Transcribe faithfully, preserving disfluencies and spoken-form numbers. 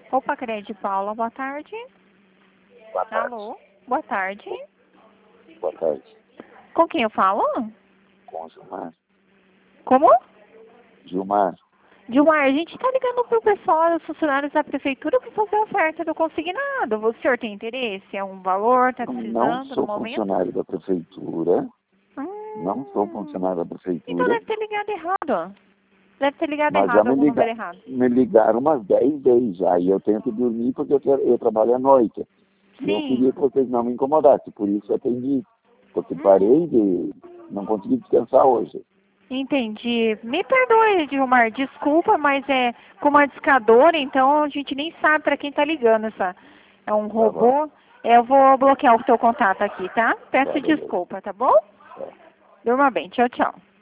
Opa, Crede Paula, boa tarde. Boa tarde. Alô, boa tarde. Boa tarde. Com quem eu falo? Com o Gilmar. Como? Gilmar. Gilmar, a gente tá ligando pro pessoal, os funcionários da prefeitura, para fazer oferta do consignado. O senhor tem interesse? É um valor? Tá Não precisando sou no momento? funcionário da prefeitura. Hum, Não sou funcionário da Então prefeitura. deve ter ligado errado. Deve ter ligado Mas já errado, me, algum liga, número errado. me ligaram umas dez vezes já. E eu tenho que dormir porque eu, quero, eu trabalho à noite. E eu queria Sim. que vocês não me incomodassem. Por isso eu atendi. Porque Hum, parei de... Não consegui descansar hoje. Entendi. Me perdoe, Gilmar, desculpa, mas é com uma discadora, então a gente nem sabe para quem tá ligando essa. É um Tá bom. robô. Eu vou bloquear o seu contato aqui, tá? Tá, Peço beleza. desculpa, tá bom? Tá. Durma bem. Tchau, tchau.